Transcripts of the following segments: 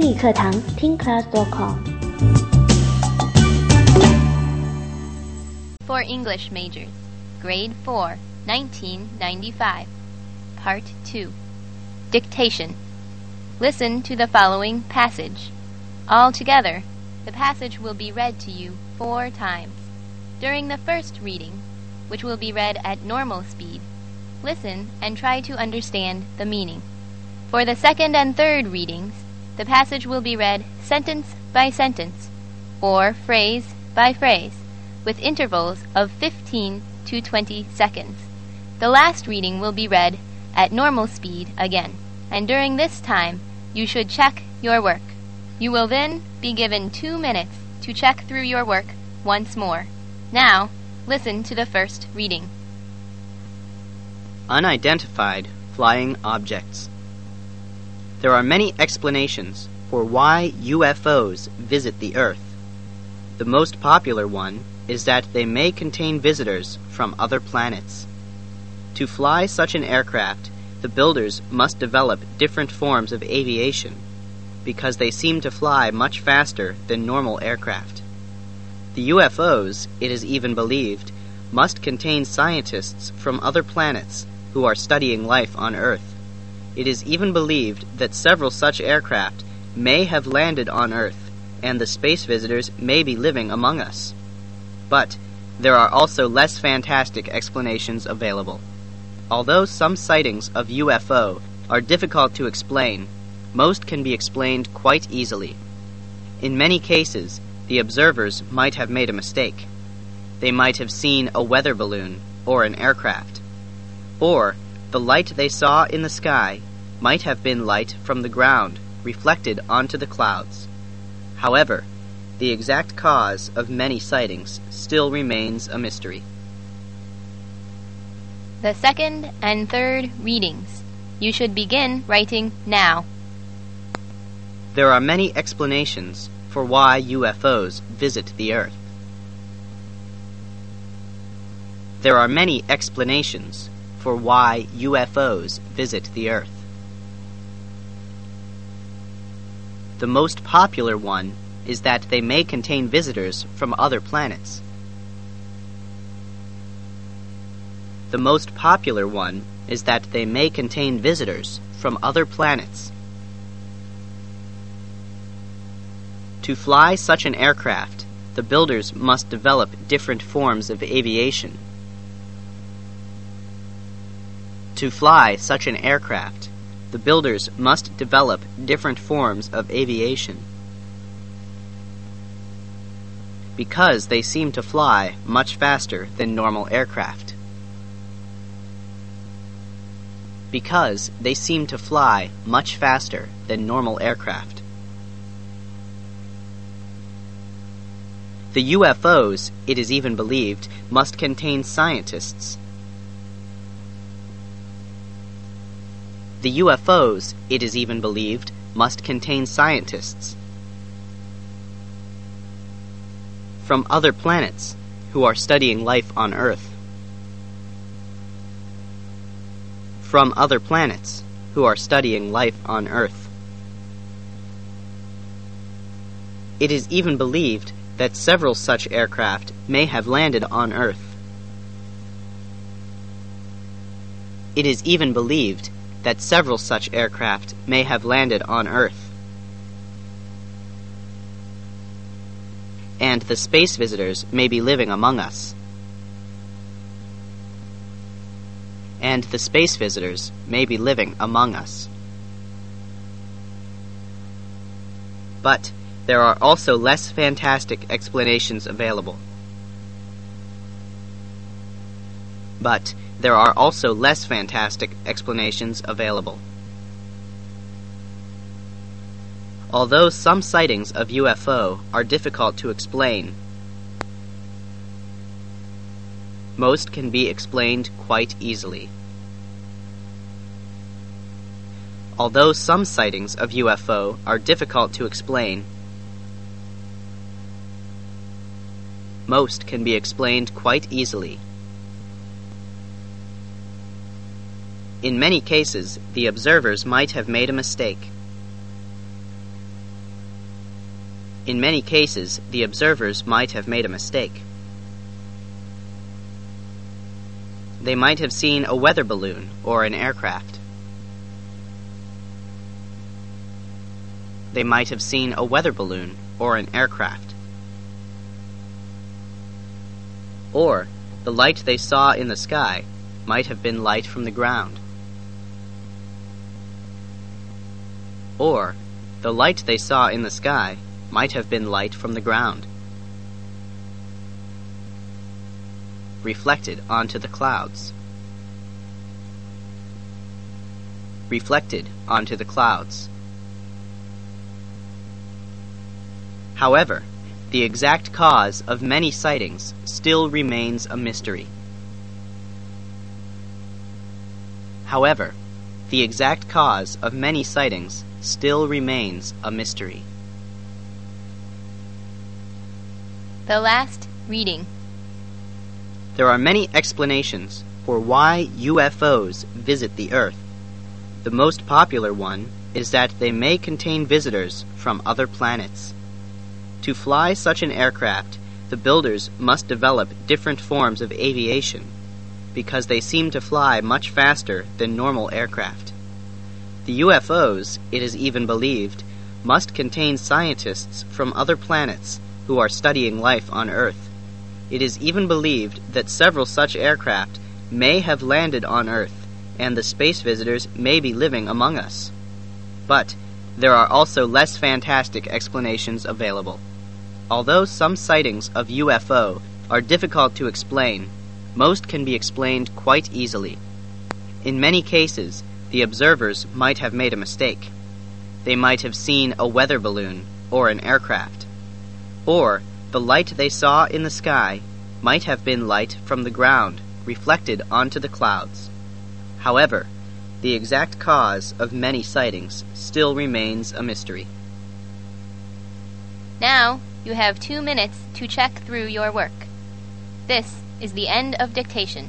英语课堂听 class.com For English Majors, Grade 4, 1995, Part 2. Dictation. Listen to the following passage. All together, the passage will be read to you 4 times. During the first reading, which will be read at normal speed, listen and try to understand the meaning. For the second and third readings, the passage will be read sentence by sentence, or phrase by phrase, with intervals of 15 to 20 seconds. The last reading will be read at normal speed again, and during this time, you should check your work. You will then be given 2 minutes to check through your work once more. Now, listen to the first reading. Unidentified flying objects. There are many explanations for why UFOs visit the Earth. The most popular one is that they may contain visitors from other planets. To fly such an aircraft, the builders must develop different forms of aviation because they seem to fly much faster than normal aircraft. The UFOs, it is even believed, must contain scientists from other planets who are studying life on Earth. It is even believed that several such aircraft may have landed on Earth, and the space visitors may be living among us. But there are also less fantastic explanations available. Although some sightings of UFO are difficult to explain, most can be explained quite easily. In many cases, the observers might have made a mistake. They might have seen a weather balloon or an aircraft. Or the light they saw in the sky might have been light from the ground reflected onto the clouds. However, the exact cause of many sightings still remains a mystery. The second and third readings. You should begin writing now. There are many explanations for why UFOs visit the Earth. There are many explanations for why UFOs visit the Earth. The most popular one is that they may contain visitors from other planets. The most popular one is that they may contain visitors from other planets. To fly such an aircraft, the builders must develop different forms of aviation. To fly such an aircraft, the builders must develop different forms of aviation. Because they seem to fly much faster than normal aircraft. Because they seem to fly much faster than normal aircraft. The UFOs, it is even believed, must contain scientists. The UFOs, it is even believed, must contain scientists from other planets who are studying life on Earth. From other planets who are studying life on Earth. It is even believed that several such aircraft may have landed on Earth. It is even believed that several such aircraft may have landed on Earth. And the space visitors may be living among us. And the space visitors may be living among us. But there are also less fantastic explanations available. But there are also less fantastic explanations available. Although some sightings of UFO are difficult to explain, most can be explained quite easily. Although some sightings of UFO are difficult to explain, most can be explained quite easily. In many cases, the observers might have made a mistake. In many cases, the observers might have made a mistake. They might have seen a weather balloon or an aircraft. They might have seen a weather balloon or an aircraft. Or, the light they saw in the sky might have been light from the ground. Or, the light they saw in the sky might have been light from the ground, reflected onto the clouds. Reflected onto the clouds. However, the exact cause of many sightings still remains a mystery. However, the exact cause of many sightings still remains a mystery. The last reading. There are many explanations for why UFOs visit the Earth. The most popular one is that they may contain visitors from other planets. To fly such an aircraft, the builders must develop different forms of aviation, because they seem to fly much faster than normal aircraft. The UFOs, it is even believed, must contain scientists from other planets who are studying life on Earth. It is even believed that several such aircraft may have landed on Earth, and the space visitors may be living among us. But there are also less fantastic explanations available. Although some sightings of UFO are difficult to explain, most can be explained quite easily. In many cases, the observers might have made a mistake. They might have seen a weather balloon or an aircraft. Or, the light they saw in the sky might have been light from the ground, reflected onto the clouds. However, the exact cause of many sightings still remains a mystery. Now, you have 2 minutes to check through your work. This is the end of dictation.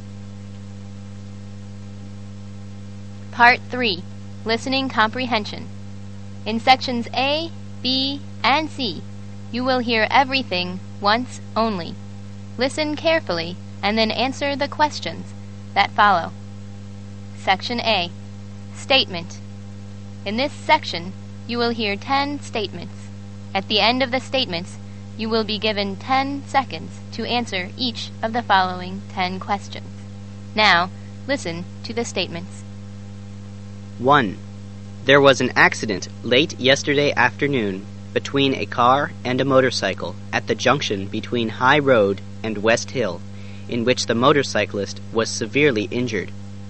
Part 3. Listening Comprehension. In sections A, B, and C, you will hear everything once only. Listen carefully and then answer the questions that follow. Section A. Statement. In this section, you will hear 10 statements. At the end of the statements, you will be given 10 seconds to answer each of the following 10 questions. Now, listen to the statements. 1. There was an accident late yesterday afternoon between a car and a motorcycle at the junction between High Road and West Hill, in which the motorcyclist was severely injured.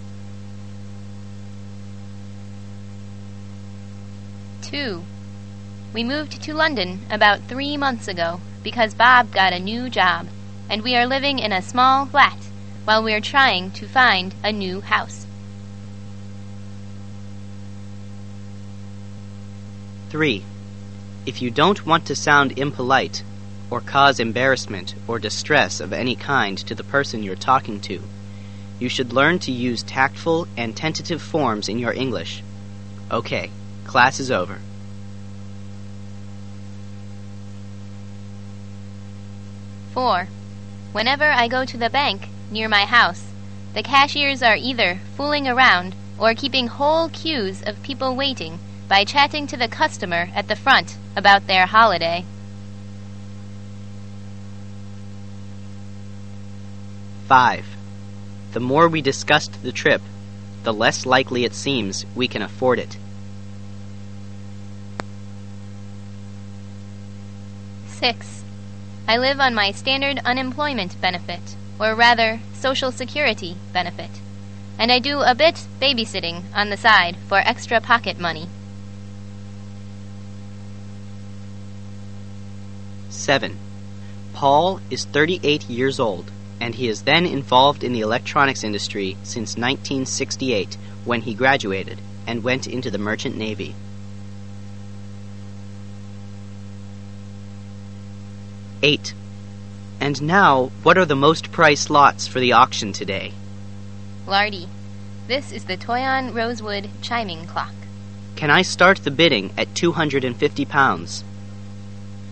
2. We moved to London about 3 months ago because Bob got a new job, and we are living in a small flat while we are trying to find a new house. 3. If you don't want to sound impolite or cause embarrassment or distress of any kind to the person you're talking to, you should learn to use tactful and tentative forms in your English. Okay, class is over. 4. Whenever I go to the bank near my house, the cashiers are either fooling around or keeping whole queues of people waiting by chatting to the customer at the front about their holiday. 5. The more we discussed the trip, the less likely it seems we can afford it. 6. I live on my standard unemployment benefit, or rather, Social Security benefit, and I do a bit babysitting on the side for extra pocket money. 7. Paul is 38 years old, and he is then involved in the electronics industry since 1968, when he graduated and went into the Merchant Navy. 8. And now, what are the most priced lots for the auction today? Lardy, this is the Toyon Rosewood chiming clock. Can I start the bidding at £250?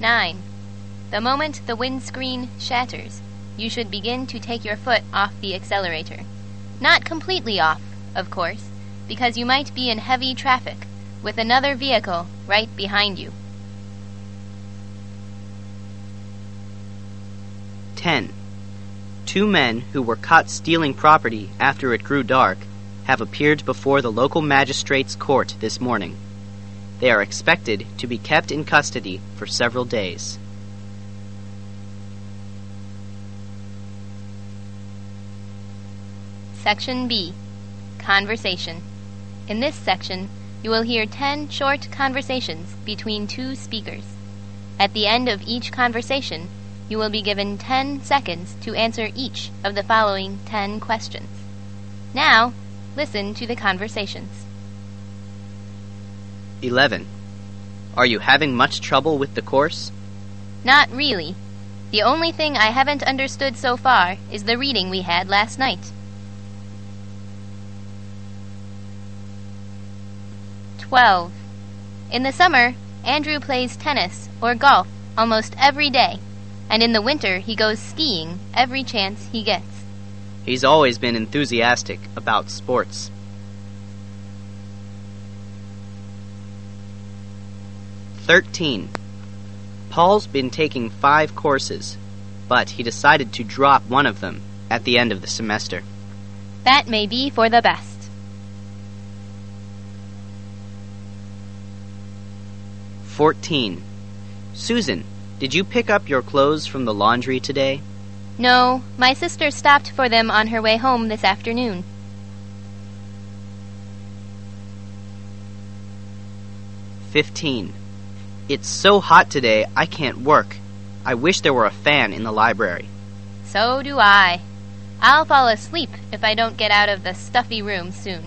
9. The moment the windscreen shatters, you should begin to take your foot off the accelerator. Not completely off, of course, because you might be in heavy traffic with another vehicle right behind you. 10. 2 men who were caught stealing property after it grew dark have appeared before the local magistrate's court this morning. They are expected to be kept in custody for several days. Section B. Conversation. In this section, you will hear 10 short conversations between 2 speakers. At the end of each conversation, you will be given 10 seconds to answer each of the following 10 questions. Now, listen to the conversations. 11. Are you having much trouble with the course? Not really. The only thing I haven't understood so far is the reading we had last night. 12. In the summer, Andrew plays tennis or golf almost every day, and in the winter he goes skiing every chance he gets. He's always been enthusiastic about sports. 13. Paul's been taking 5 courses, but he decided to drop one of them at the end of the semester. That may be for the best. 14. Susan, did you pick up your clothes from the laundry today? No, my sister stopped for them on her way home this afternoon. 15. It's so hot today I can't work. I wish there were a fan in the library. So do I. I'll fall asleep if I don't get out of the stuffy room soon.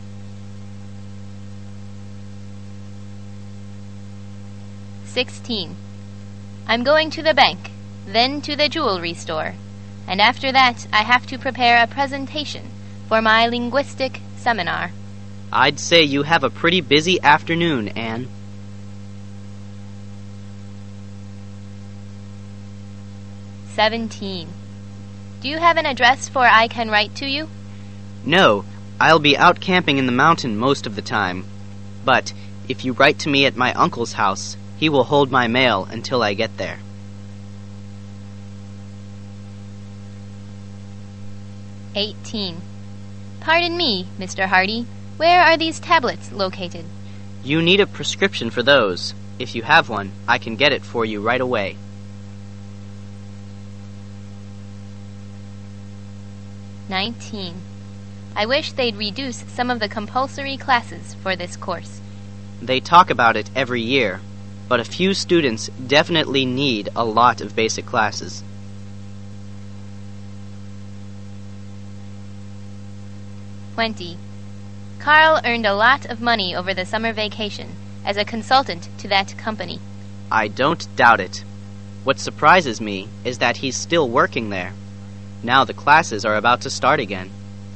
16. I'm going to the bank, then to the jewelry store, and after that I have to prepare a presentation for my linguistic seminar. I'd say you have a pretty busy afternoon, Anne. 17. Do you have an address for I can write to you? No, I'll be out camping in the mountain most of the time. But if you write to me at my uncle's house, he will hold my mail until I get there. 18. Pardon me, Mr. Hardy. Where are these tablets located? You need a prescription for those. If you have one, I can get it for you right away. 19. I wish they'd reduce some of the compulsory classes for this course. They talk about it every year, but a few students definitely need a lot of basic classes. 20. Carl earned a lot of money over the summer vacation as a consultant to that company. I don't doubt it. What surprises me is that he's still working there. Now the classes are about to start again.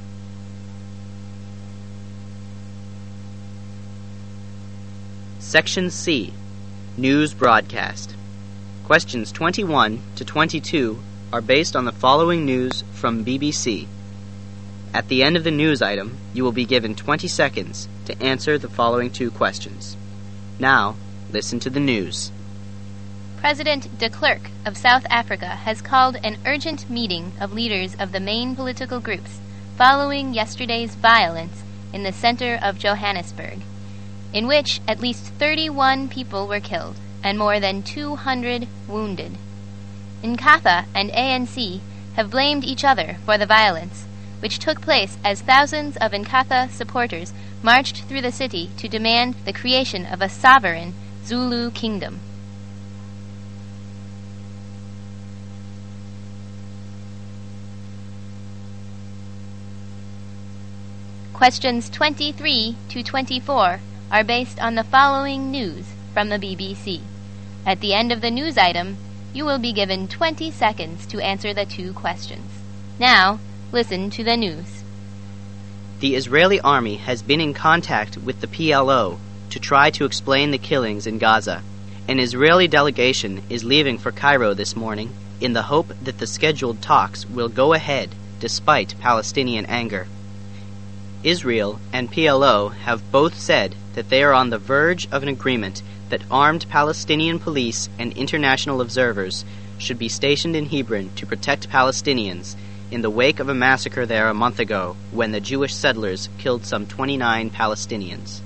Section C. News Broadcast. Questions 21 to 22 are based on the following news from BBC. At the end of the news item, you will be given 20 seconds to answer the following 2 questions. Now, listen to the news. President de Klerk of South Africa has called an urgent meeting of leaders of the main political groups following yesterday's violence in the center of Johannesburg, in which at least 31 people were killed and more than 200 wounded. Inkatha and ANC have blamed each other for the violence, which took place as thousands of Inkatha supporters marched through the city to demand the creation of a sovereign Zulu kingdom. Questions 23 to 24 are based on the following news from the BBC. At the end of the news item, you will be given 20 seconds to answer the 2 questions. Now, listen to the news. The Israeli army has been in contact with the PLO to try to explain the killings in Gaza An Israeli delegation is leaving for Cairo this morning in the hope that the scheduled talks will go ahead despite Palestinian anger. Israel and PLO have both said that they are on the verge of an agreement that armed Palestinian police and international observers should be stationed in Hebron to protect Palestinians in the wake of a massacre there a month ago when the Jewish settlers killed some 29 Palestinians.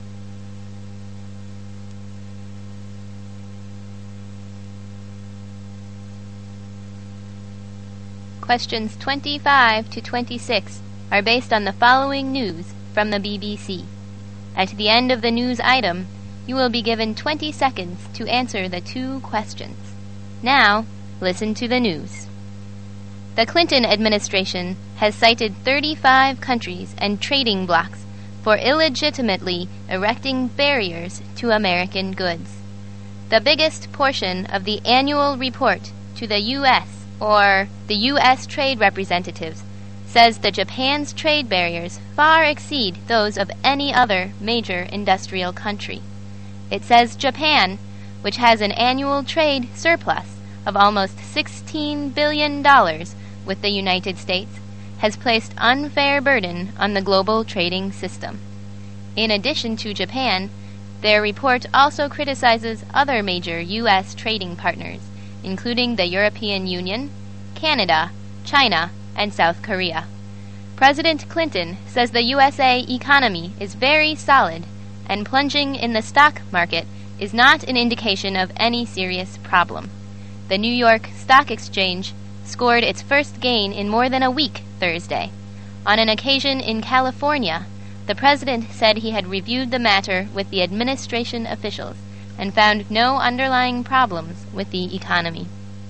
Questions 25 to 26 are based on the following news from the BBC. At the end of the news item, you will be given 20 seconds to answer the 2 questions. Now, listen to the news. The Clinton administration has cited 35 countries and trading blocs for illegitimately erecting barriers to American goods. The biggest portion of the annual report to the U.S. or the U.S. Trade Representatives says that Japan's trade barriers far exceed those of any other major industrial country. It says Japan, which has an annual trade surplus of almost $16 billion with the United States, has placed unfair burden on the global trading system. In addition to Japan, their report also criticizes other major U.S. trading partners, including the European Union, Canada, China, and South Korea. President Clinton says the USA economy is very solid, and plunging in the stock market is not an indication of any serious problem. The New York Stock Exchange scored its first gain in more than a week Thursday. On an occasion in California, the president said he had reviewed the matter with the administration officials and found no underlying problems with the economy.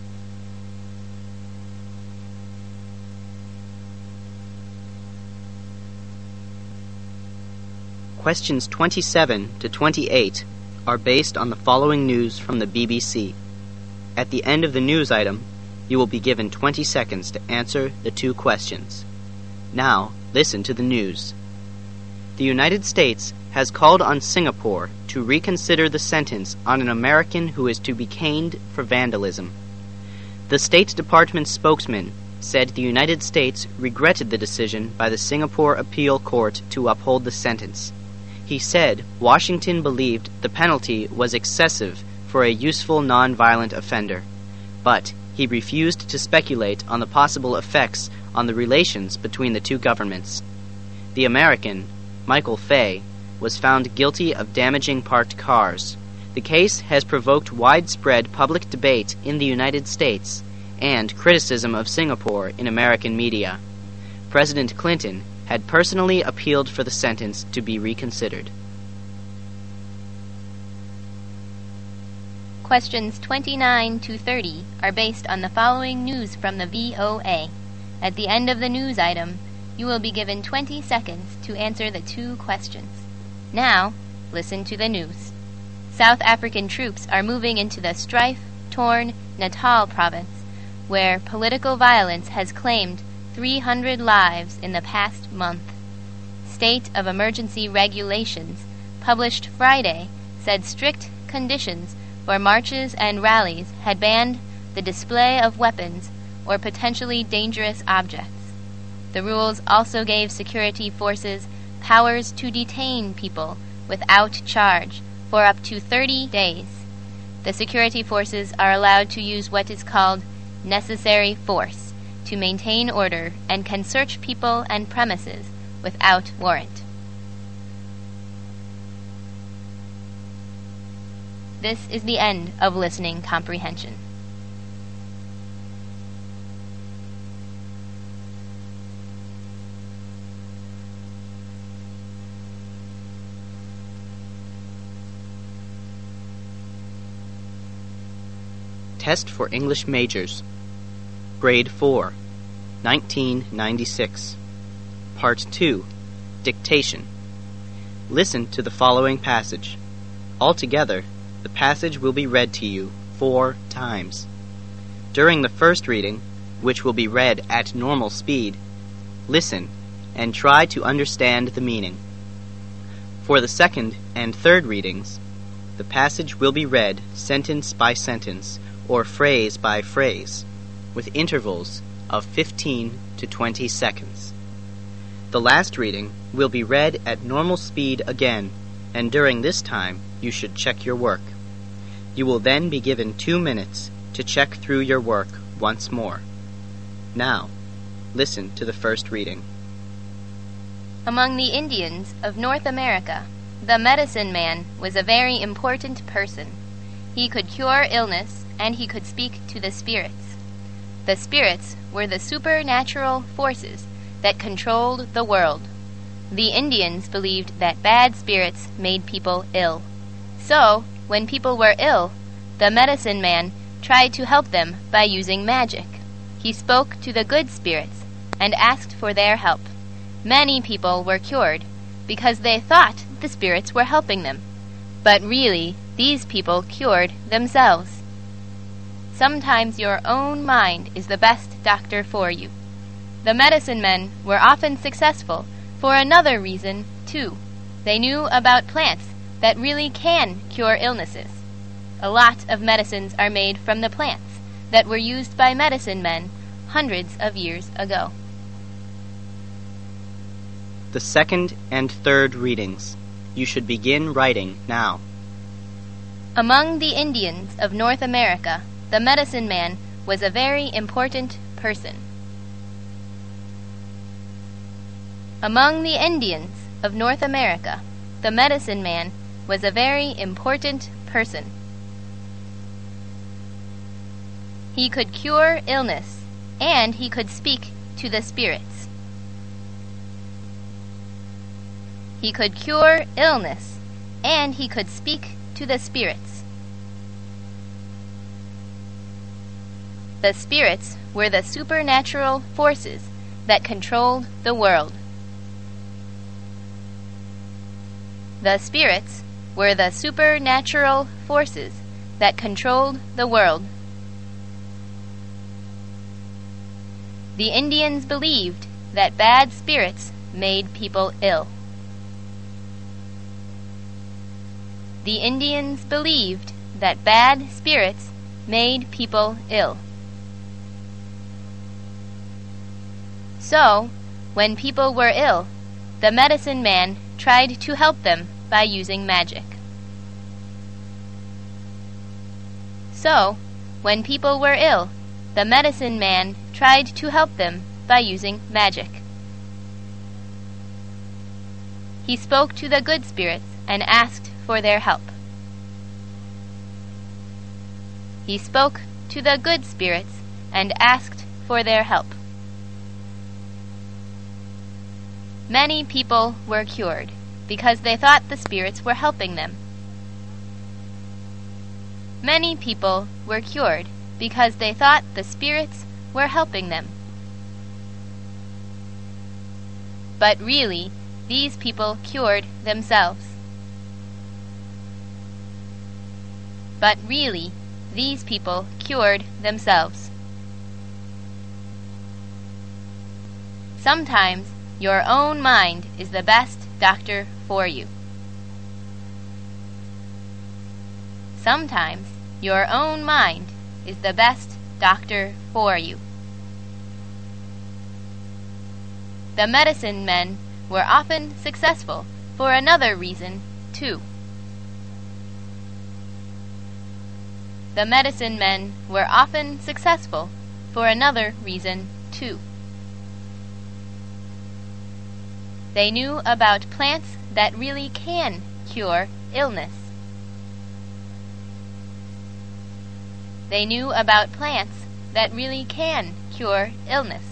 Questions 27 to 28 are based on the following news from the BBC. At the end of the news item, you will be given 20 seconds to answer the 2 questions. Now, listen to the news. The United States has called on Singapore to reconsider the sentence on an American who is to be caned for vandalism. The State Department spokesman said the United States regretted the decision by the Singapore Appeal Court to uphold the sentence. He said Washington believed the penalty was excessive for a useful nonviolent offender, but he refused to speculate on the possible effects on the relations between the 2 governments. The American, Michael Fay, was found guilty of damaging parked cars. The case has provoked widespread public debate in the United States and criticism of Singapore in American media. President Clinton had personally appealed for the sentence to be reconsidered. Questions 29 to 30 are based on the following news from the VOA. At the end of the news item, you will be given 20 seconds to answer the 2 questions. Now, listen to the news. South African troops are moving into the strife-torn Natal province, where political violence has claimed 300 lives in the past month. State of emergency regulations published Friday said strict conditions for marches and rallies had banned the display of weapons or potentially dangerous objects. The rules also gave security forces powers to detain people without charge for up to 30 days. The security forces are allowed to use what is called necessary force to maintain order and can search people and premises without warrant. This is the end of listening comprehension. Test for English Majors, Grade 4, 1996. Part 2, Dictation. Listen to the following passage. Altogether, the passage will be read to you 4 times. During the first reading, which will be read at normal speed, listen and try to understand the meaning. For the second and third readings, The passage will be read sentence by sentence or phrase by phrase, with intervals of 15 to 20 seconds. The last reading will be read at normal speed again, and during this time you should check your work. You will then be given 2 minutes to check through your work once more. Now, listen to the first reading. Among the Indians of North America, the medicine man was a very important person. He could cure illness, and he could speak to the spirits. The spirits were the supernatural forces that controlled the world. The Indians believed that bad spirits made people ill. So, when people were ill, the medicine man tried to help them by using magic. He spoke to the good spirits and asked for their help. Many people were cured because they thought the spirits were helping them. But really, these people cured themselves. Sometimes your own mind is the best doctor for you. The medicine men were often successful for another reason, too. They knew about plants that really can cure illnesses. A lot of medicines are made from the plants that were used by medicine men hundreds of years ago. The second and third readings. You should begin writing now. Among the Indians of North America, the medicine man was a very important person. Among the Indians of North America, the medicine man was a very important person. He could cure illness, and he could speak to the spirits. He could cure illness, and he could speak to the spirits. The spirits were the supernatural forces that controlled the world. The spirits were the supernatural forces that controlled the world. The Indians believed that bad spirits made people ill. The Indians believed that bad spirits made people ill. So, when people were ill, the medicine man tried to help them by using magic. So, when people were ill, the medicine man tried to help them by using magic. He spoke to the good spirits and asked for their help. He spoke to the good spirits and asked for their help. Many people were cured because they thought the spirits were helping them. Many people were cured because they thought the spirits were helping them. But really, these people cured themselves. But really, these people cured themselves. Sometimes your own mind is the best doctor for you. Sometimes your own mind is the best doctor for you. The medicine men were often successful for another reason, too. The medicine men were often successful for another reason, too. They knew about plants that really can cure illness. They knew about plants that really can cure illness.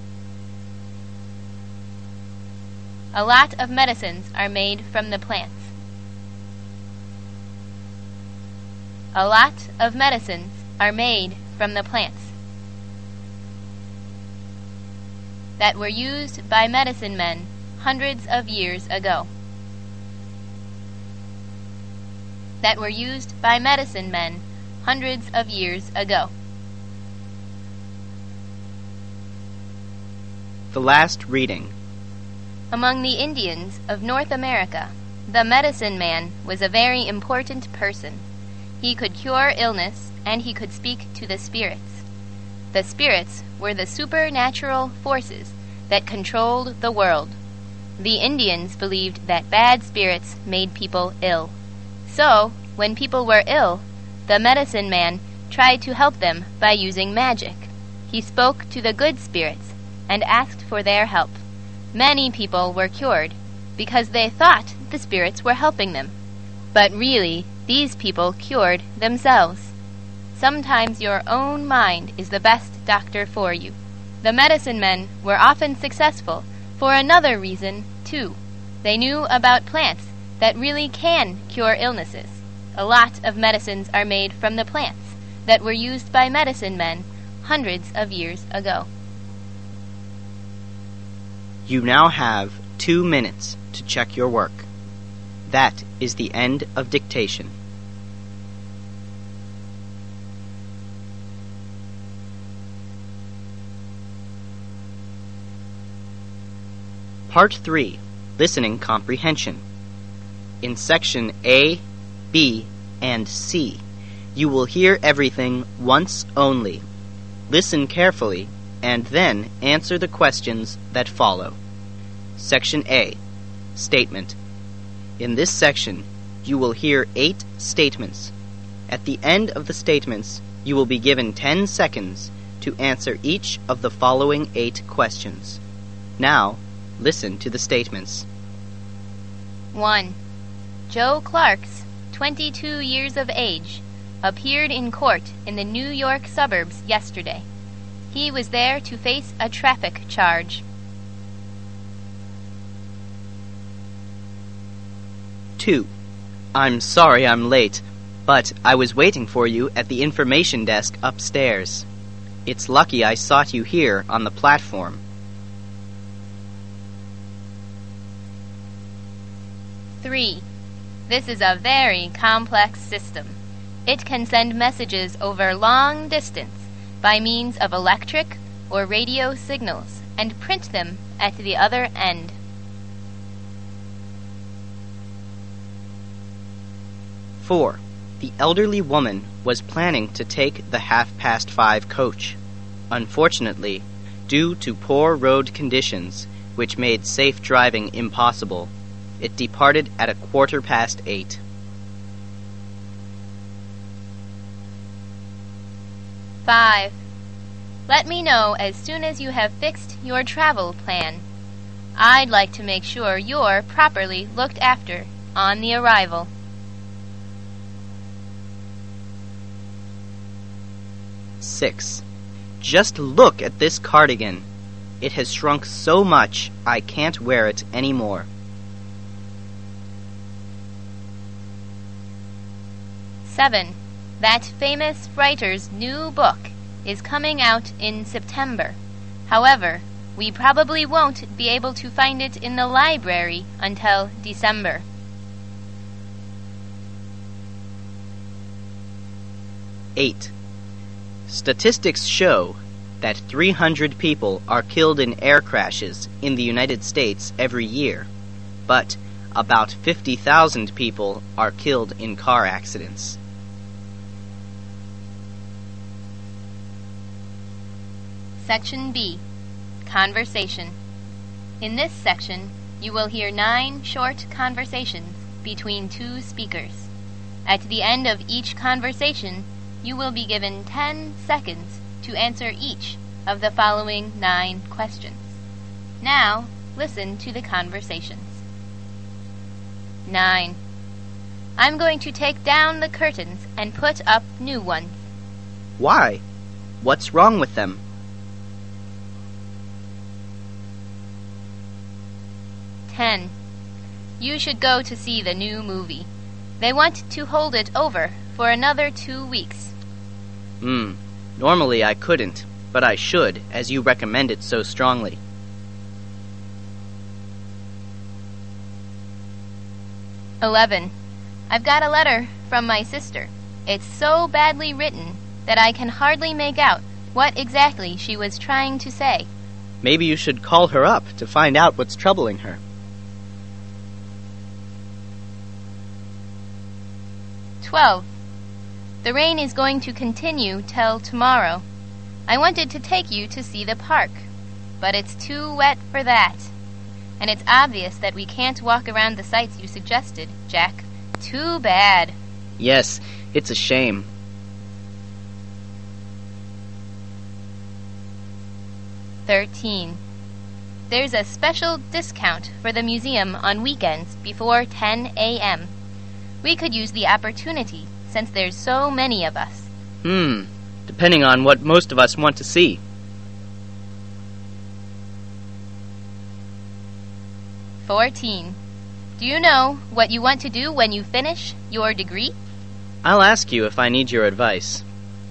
A lot of medicines are made from the plants. A lot of medicines are made from the plants that were used by medicine men hundreds of years ago. That were used by medicine men hundreds of years ago. The last reading. Among the Indians of North America, the medicine man was a very important person. He could cure illness, and he could speak to the spirits. The spirits were the supernatural forces that controlled the world. The Indians believed that bad spirits made people ill. So, when people were ill, the medicine man tried to help them by using magic. He spoke to the good spirits and asked for their help. Many people were cured because they thought the spirits were helping them. But really, these people cured themselves. Sometimes your own mind is the best doctor for you. The medicine men were often successful for another reason, too. They knew about plants that really can cure illnesses. A lot of medicines are made from the plants that were used by medicine men hundreds of years ago. You now have 2 minutes to check your work. That is the end of dictation. Part 3. Listening Comprehension. In Section A, B, and C, you will hear everything once only. Listen carefully, and then answer the questions that follow. Section A. Statement. In this section, you will hear 8 statements. At the end of the statements, you will be given 10 seconds to answer each of the following 8 questions. Now, listen to the statements. 1. Joe Clarks, 22 years of age, appeared in court in the New York suburbs yesterday. He was there to face a traffic charge. 2. I'm sorry I'm late, but I was waiting for you at the information desk upstairs. It's lucky I sought you here on the platform. 3. This is a very complex system. It can send messages over long distance by means of electric or radio signals and print them at the other end. 4. The elderly woman was planning to take the 5:30 coach. Unfortunately, due to poor road conditions, which made safe driving impossible, it departed at 8:15. 5. Let me know as soon as you have fixed your travel plan. I'd like to make sure you're properly looked after on the arrival. 6. Just look at this cardigan. It has shrunk so much I can't wear it anymore. 7. That famous writer's new book is coming out in September. However, we probably won't be able to find it in the library until December. 8. Statistics show that 300 people are killed in air crashes in the United States every year, but about 50,000 people are killed in car accidents. Section B. Conversation. In this section, you will hear 9 short conversations between 2 speakers. At the end of each conversation, you will be given 10 seconds to answer each of the following 9 questions. Now, listen to the conversations. 9. I'm going to take down the curtains and put up new ones. Why? What's wrong with them? 10. You should go to see the new movie. They want to hold it over for another 2 weeks. Normally I couldn't, but I should, as you recommend it so strongly. 11. I've got a letter from my sister. It's so badly written that I can hardly make out what exactly she was trying to say. Maybe you should call her up to find out what's troubling her. 12. The rain is going to continue till tomorrow. I wanted to take you to see the park, but it's too wet for that. And it's obvious that we can't walk around the sites you suggested, Jack. Too bad. Yes, it's a shame. "13. There's a special discount for the museum on weekends before 10 a.m. We could use the opportunity since there's so many of us. Depending on what most of us want to see. 14. Do you know what you want to do when you finish your degree? I'll ask you if I need your advice.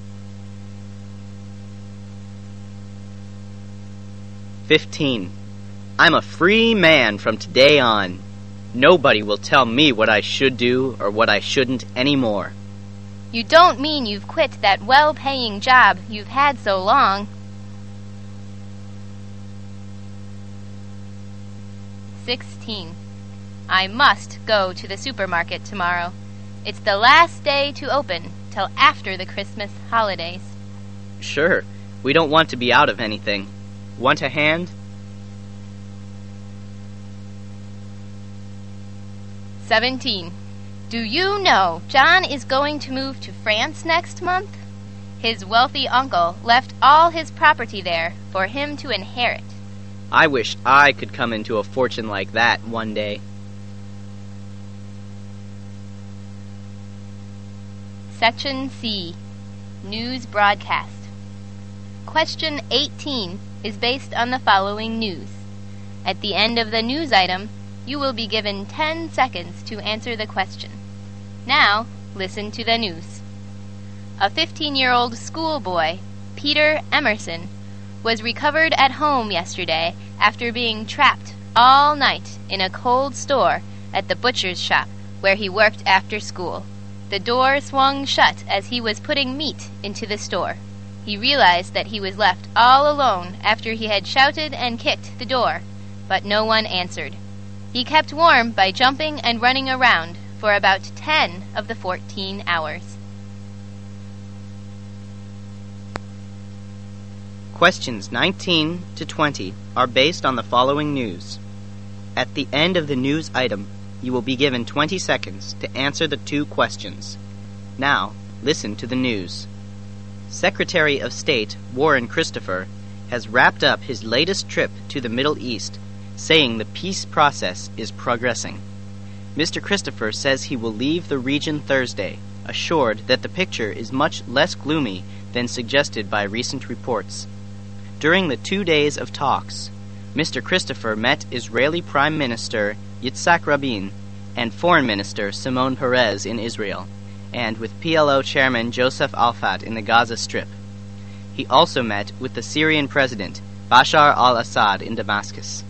15. I'm a free man from today on. Nobody will tell me what I should do or what I shouldn't anymore. You don't mean you've quit that well-paying job you've had so long. 16. I must go to the supermarket tomorrow. It's the last day to open till after the Christmas holidays. Sure, we don't want to be out of anything. Want a hand? 17. Do you know John is going to move to France next month? His wealthy uncle left all his property there for him to inherit. I wish I could come into a fortune like that one day. Section C. News Broadcast. Question 18 is based on the following news. At the end of the news item, you will be given 10 seconds to answer the question. Now, listen to the news. A 15-year-old schoolboy, Peter Emerson, was recovered at home yesterday after being trapped all night in a cold store at the butcher's shop where he worked after school. The door swung shut as he was putting meat into the store. He realized that he was left all alone after he had shouted and kicked the door, but no one answered. He kept warm by jumping and running around for about 10 of the 14 hours. Questions 19 to 20 are based on the following news. At the end of the news item, you will be given 20 seconds to answer the 2 questions. Now, listen to the news. Secretary of State Warren Christopher has wrapped up his latest trip to the Middle East, saying the peace process is progressing. Mr. Christopher says he will leave the region Thursday, assured that the picture is much less gloomy than suggested by recent reports. During the 2 days of talks, Mr. Christopher met Israeli Prime Minister Yitzhak Rabin and Foreign Minister Shimon Peres in Israel, and with PLO Chairman Joseph Arafat in the Gaza Strip. He also met with the Syrian President Bashar al-Assad in Damascus.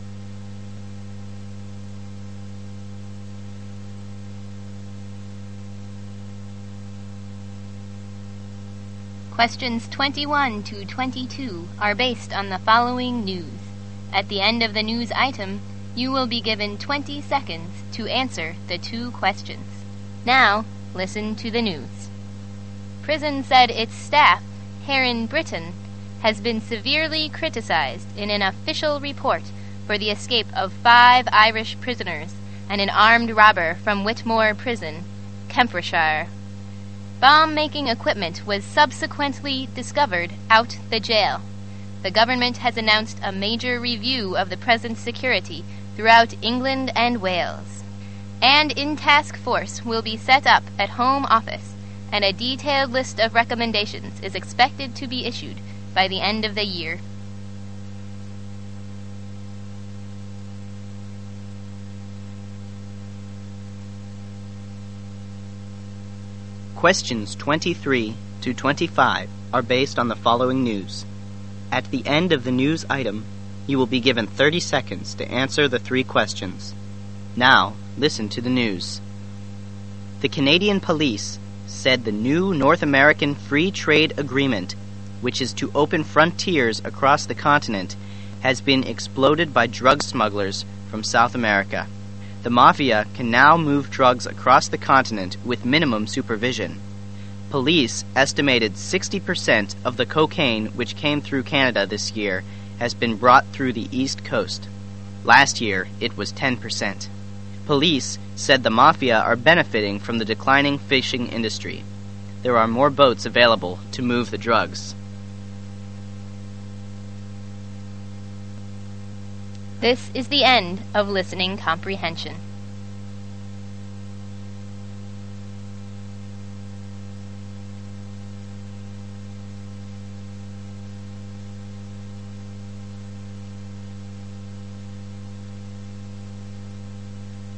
Questions 21 to 22 are based on the following news. At the end of the news item, you will be given 20 seconds to answer the 2 questions. Now, listen to the news. Prison said its staff, Heron Britton, has been severely criticized in an official report for the escape of 5 Irish prisoners and an armed robber from Whitmore Prison, Kempershire. Bomb-making equipment was subsequently discovered out the jail. The government has announced a major review of the present security throughout England and Wales. And in-task force will be set up at Home Office, and a detailed list of recommendations is expected to be issued by the end of the year. Questions 23 to 25 are based on the following news. At the end of the news item, you will be given 30 seconds to answer the 3 questions. Now, listen to the news. The Canadian police said the new North American Free Trade Agreement, which is to open frontiers across the continent, has been exploded by drug smugglers from South America. The Mafia can now move drugs across the continent with minimum supervision. Police estimated 60% of the cocaine which came through Canada this year has been brought through the East Coast. Last year, it was 10%. Police said the Mafia are benefiting from the declining fishing industry. There are more boats available to move the drugs. This is the end of listening comprehension.